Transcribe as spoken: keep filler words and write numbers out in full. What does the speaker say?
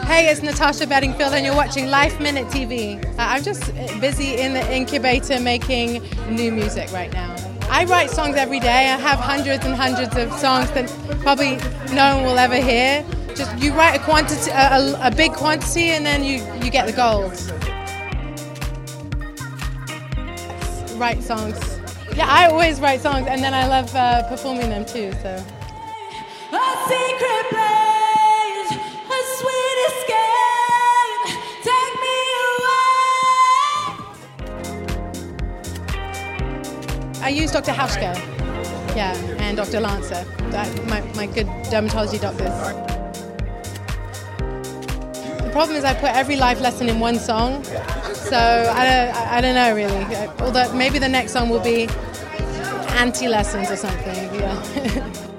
Hey, it's Natasha Bedingfield and you're watching Life Minute T V. Uh, I'm just busy in the incubator making new music right now. I write songs every day. I have hundreds and hundreds of songs that probably no one will ever hear. Just you write a quantity, a, a big quantity, and then you, you get the gold. Write songs. Yeah, I always write songs, and then I love uh, performing them too. So. A secret place, a sweet escape. Take me away. I use Doctor Hauschka, yeah, and Doctor Lancer, my, my good dermatology doctors. The problem is I put every life lesson in one song, so I don't, I don't know really. Although maybe the next song will be anti-lessons or something, yeah.